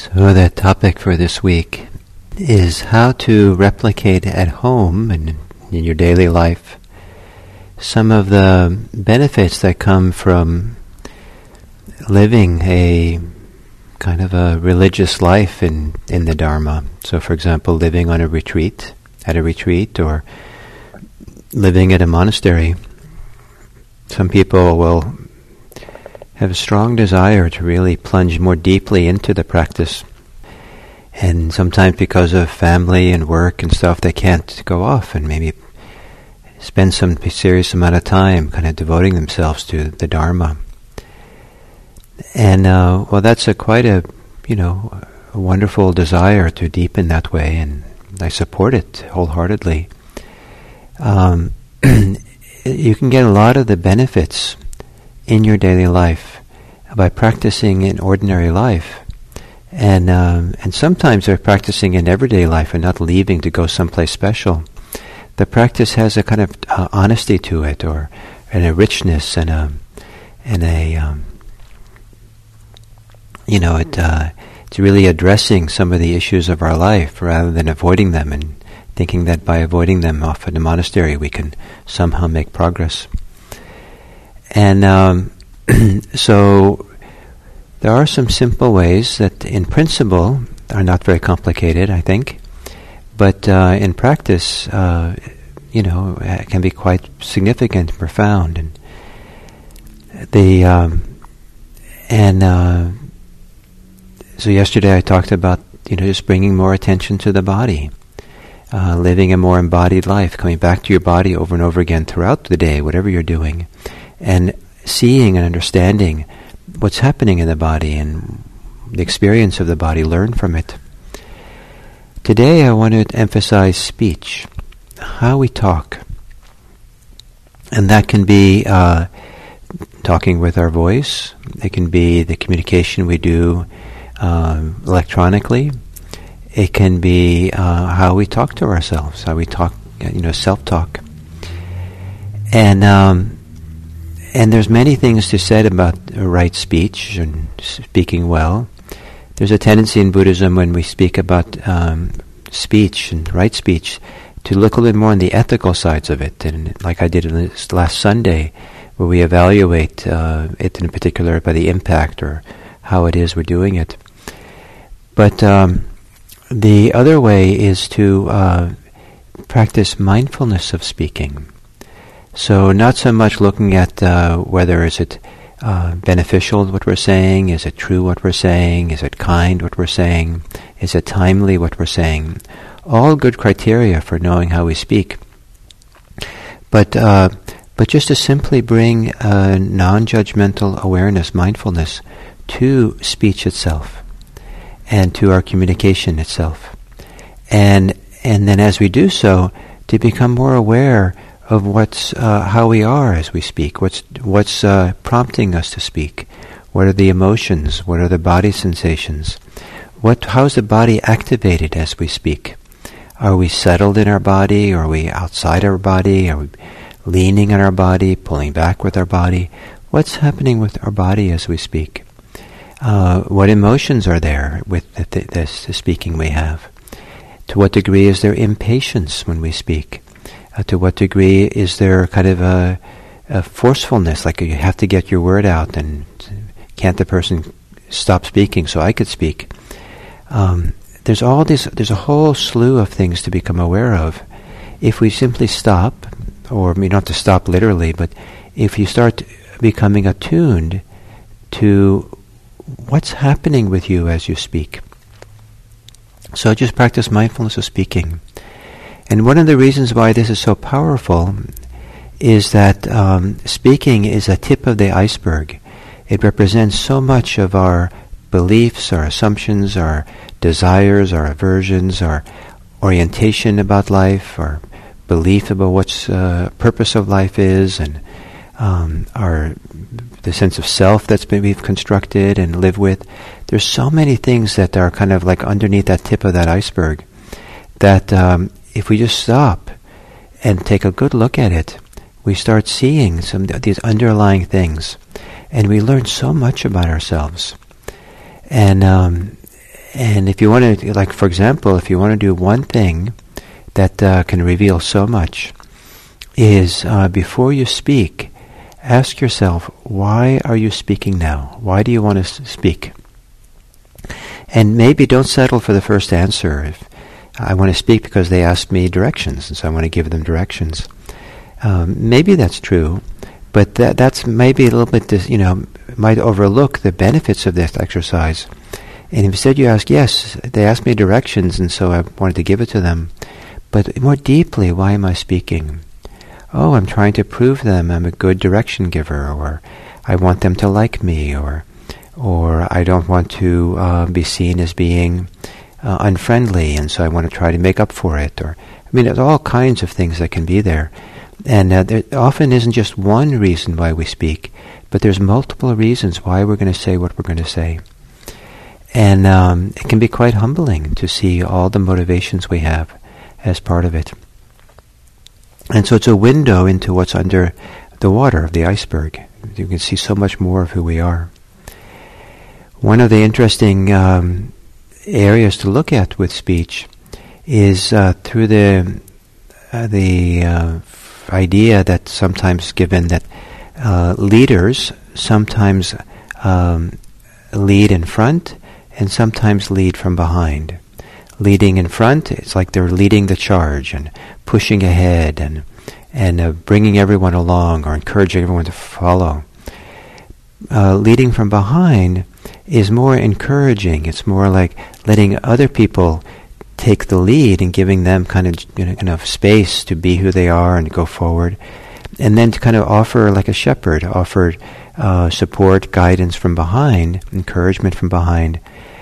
So the topic for this week is how to replicate at home and in your daily life some of the benefits that come from living a kind of a religious life in the Dharma. So for example, living on a retreat, or living at a monastery. Some people will have a strong desire to really plunge more deeply into the practice. And sometimes because of family and work and stuff, they can't go off and maybe spend some serious amount of time kind of devoting themselves to the Dharma. And that's quite a wonderful desire to deepen that way, and I support it wholeheartedly. You can get a lot of the benefits in your daily life by practicing in ordinary life, and sometimes they're practicing in everyday life and not leaving to go someplace special. The practice has a kind of honesty to it, and a richness, it's really addressing some of the issues of our life rather than avoiding them and thinking that by avoiding them off in the monastery we can somehow make progress. And so there are some simple ways that in principle are not very complicated, I think, but in practice, can be quite significant and profound. So yesterday I talked about just bringing more attention to the body, living a more embodied life, coming back to your body over and over again throughout the day, whatever you're doing, and seeing and understanding what's happening in the body and the experience of the body, learn from it. Today I want to emphasize speech, how we talk. And that can be talking with our voice. It can be the communication we do electronically. It can be how we talk to ourselves, how we talk, self-talk. And there's many things to say about right speech and speaking well. There's a tendency in Buddhism when we speak about speech and right speech to look a little bit more on the ethical sides of it, and like I did in this last Sunday, where we evaluate it in particular by the impact or how it is we're doing it. But the other way is to practice mindfulness of speaking. So not so much looking at whether is it beneficial what we're saying, is it true what we're saying, is it kind what we're saying, is it timely what we're saying. All good criteria for knowing how we speak. But just to simply bring non-judgmental awareness, mindfulness, to speech itself and to our communication itself. And then as we do so, to become more aware of what's how we are as we speak, what's prompting us to speak, what are the emotions, what are the body sensations, how's the body activated as we speak. Are we settled in our body? Are we outside our body? Are we leaning on our body, pulling back with our body? What's happening with our body as we speak? What emotions are there with the speaking we have? To what degree is there impatience when we speak? To what degree is there kind of a forcefulness, like you have to get your word out, and can't the person stop speaking so I could speak? There's a whole slew of things to become aware of. If we simply stop, or not to stop literally, but if you start becoming attuned to what's happening with you as you speak. So just practice mindfulness of speaking. And one of the reasons why this is so powerful is that speaking is a tip of the iceberg. It represents so much of our beliefs, our assumptions, our desires, our aversions, our orientation about life, our belief about what's purpose of life is, and the sense of self that's we've constructed and live with. There's so many things that are kind of like underneath that tip of that iceberg that if we just stop and take a good look at it, we start seeing some of these underlying things, and we learn so much about ourselves. And And if you want to, like for example, if you want to do one thing that can reveal so much, is before you speak, ask yourself, why are you speaking now? Why do you want to speak? And maybe don't settle for the first answer. If I want to speak because they asked me directions, and so I want to give them directions. Maybe that's true, but that's maybe a little bit, might overlook the benefits of this exercise. And instead you ask, yes, they asked me directions, and so I wanted to give it to them. But more deeply, why am I speaking? Oh, I'm trying to prove to them I'm a good direction giver, or I want them to like me, or I don't want to be seen as being unfriendly, and so I want to try to make up for it. There's all kinds of things that can be there. And there often isn't just one reason why we speak, but there's multiple reasons why we're going to say what we're going to say. And it can be quite humbling to see all the motivations we have as part of it. And so it's a window into what's under the water of the iceberg. You can see so much more of who we are. One of the interesting areas to look at with speech is through the idea that's sometimes given that leaders sometimes lead in front and sometimes lead from behind. Leading in front, it's like they're leading the charge and pushing ahead and bringing everyone along or encouraging everyone to follow. Leading from behind is more encouraging. It's more like letting other people take the lead and giving them kind of enough space to be who they are and go forward, and then to kind of offer, like a shepherd, offer support, guidance from behind, encouragement from behind,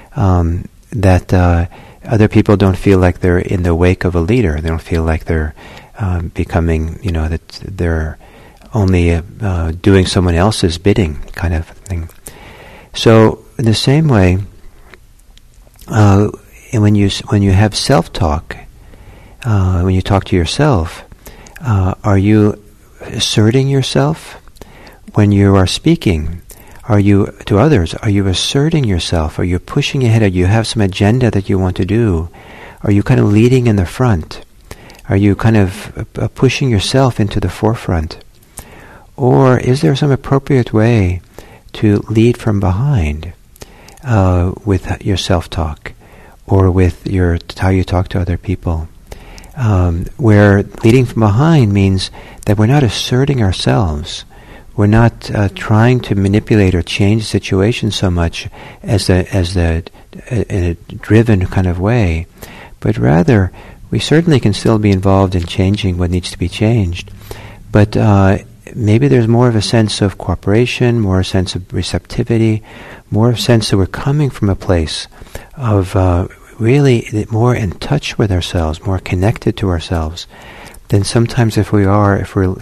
that other people don't feel like they're in the wake of a leader. They don't feel like they're becoming, that they're only doing someone else's bidding, kind of thing. So in the same way, when you have self-talk, when you talk to yourself, are you asserting yourself? When you are speaking, are you to others? Are you asserting yourself? Are you pushing ahead? Or you have some agenda that you want to do? Are you kind of leading in the front? Are you kind of pushing yourself into the forefront? Or is there some appropriate way to lead from behind with your self-talk, or with how you talk to other people? Where leading from behind means that we're not asserting ourselves. We're not trying to manipulate or change the situation so much as in a driven kind of way, but rather we certainly can still be involved in changing what needs to be changed. But maybe there's more of a sense of cooperation, more a sense of receptivity, more of a sense that we're coming from a place of really more in touch with ourselves, more connected to ourselves than sometimes if we're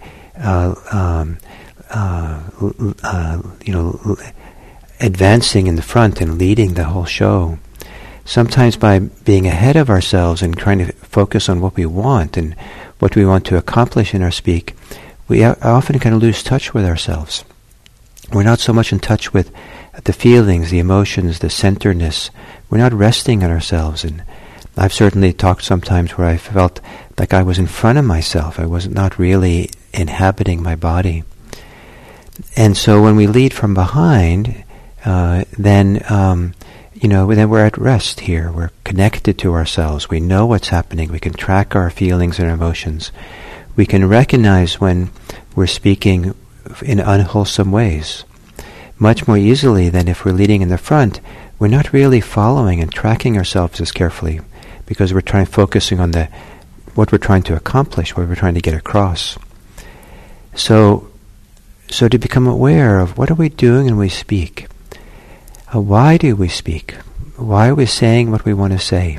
advancing in the front and leading the whole show. Sometimes by being ahead of ourselves and trying to focus on what we want and what we want to accomplish in our speak, we often kind of lose touch with ourselves. We're not so much in touch with the feelings, the emotions, the centeredness. We're not resting on ourselves. And I've certainly talked sometimes where I felt like I was in front of myself. I was not really inhabiting my body. And so when we lead from behind, then we're at rest here. We're connected to ourselves. We know what's happening. We can track our feelings and emotions. We can recognize when we're speaking in unwholesome ways much more easily than if we're leading in the front. We're not really following and tracking ourselves as carefully because we're focusing on what we're trying to accomplish, what we're trying to get across. So to become aware of what are we doing when we speak? Why do we speak? Why are we saying what we want to say?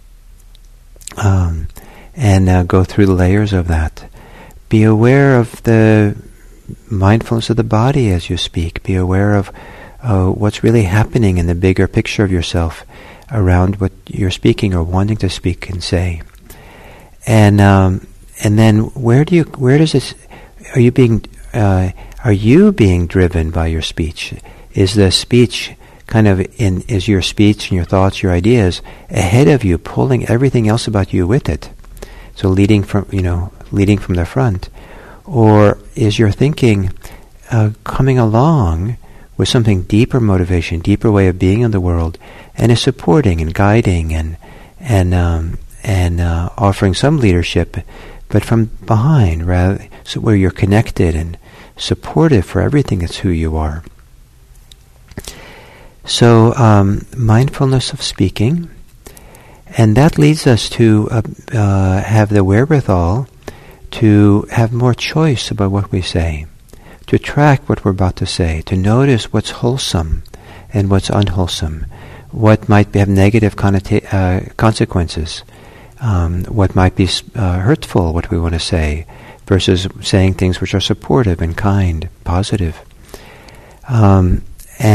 And go through the layers of that. Be aware of the mindfulness of the body as you speak. Be aware of what's really happening in the bigger picture of yourself around what you're speaking or wanting to speak and say. And then where does this? Are you being driven by your speech? Is the speech kind of is your speech and your thoughts, your ideas ahead of you, pulling everything else about you with it? So leading from the front, or is your thinking coming along with something deeper motivation, deeper way of being in the world, and is supporting and guiding and offering some leadership, but from behind, rather, so where you're connected and supportive for everything that's who you are. So mindfulness of speaking, and that leads us to have the wherewithal to have more choice about what we say, to track what we're about to say, to notice what's wholesome and what's unwholesome, what might have negative consequences, what might be hurtful, what we want to say, versus saying things which are supportive and kind, positive. And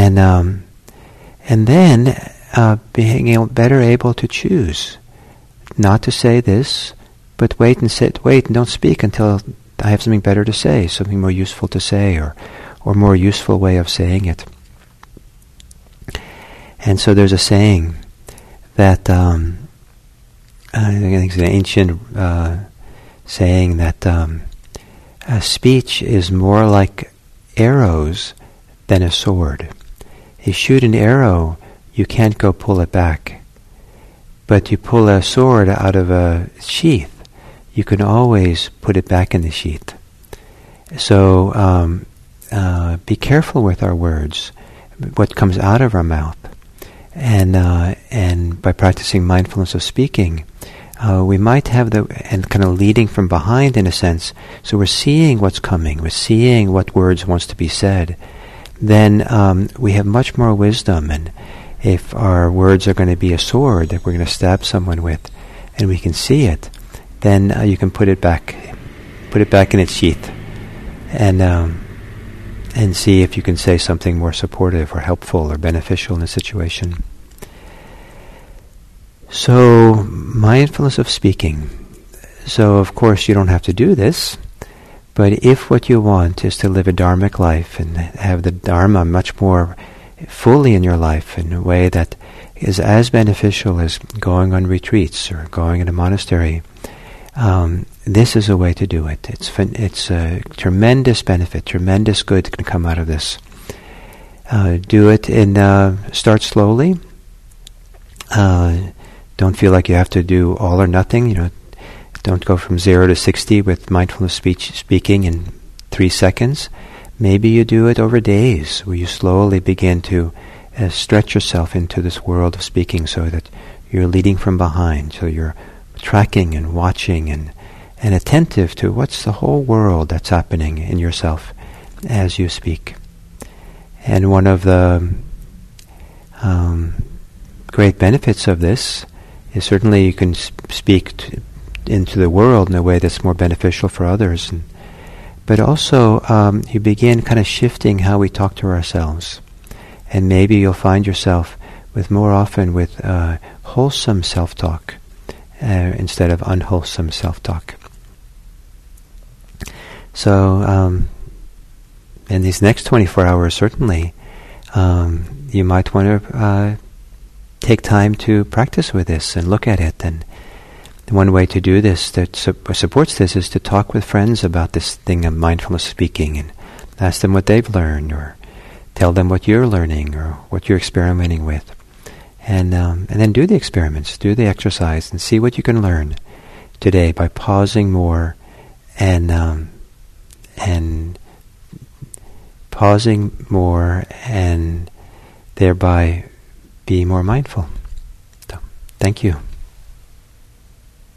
then being better able to choose, not to say this, but wait and don't speak until I have something better to say, something more useful to say, or more useful way of saying it. And so there's a saying that I think it's an ancient saying that speech is more like arrows than a sword. You shoot an arrow, you can't go pull it back. But you pull a sword out of a sheath, you can always put it back in the sheath. So be careful with our words, what comes out of our mouth. And by practicing mindfulness of speaking, we might have and kind of leading from behind in a sense. So we're seeing what's coming, we're seeing what words wants to be said. Then we have much more wisdom, and if our words are going to be a sword that we're going to stab someone with, and we can see it, then you can put it back in its sheath, and see if you can say something more supportive or helpful or beneficial in the situation. So, mindfulness of speaking. So, of course, you don't have to do this, but if what you want is to live a dharmic life and have the dharma much more fully in your life in a way that is as beneficial as going on retreats or going in a monastery, this is a way to do it. It's a tremendous benefit, tremendous good can come out of this. Do it start slowly. Don't feel like you have to do all or nothing. Don't go from 0 to 60 with mindfulness speaking in 3 seconds. Maybe you do it over days, where you slowly begin to stretch yourself into this world of speaking, so that you're leading from behind, so you're tracking and watching and attentive to what's the whole world that's happening in yourself as you speak. And one of the great benefits of this is certainly you can speak into the world in a way that's more beneficial for others, but also you begin kind of shifting how we talk to ourselves, and maybe you'll find yourself more often with wholesome self-talk instead of unwholesome self-talk. So in these next 24 hours, certainly you might want to take time to practice with this and look at it. And one way to do this that supports this is to talk with friends about this thing of mindfulness speaking, and ask them what they've learned, or tell them what you're learning or what you're experimenting with, and then do the experiments, do the exercise, and see what you can learn today by pausing more and thereby be more mindful. So, thank you.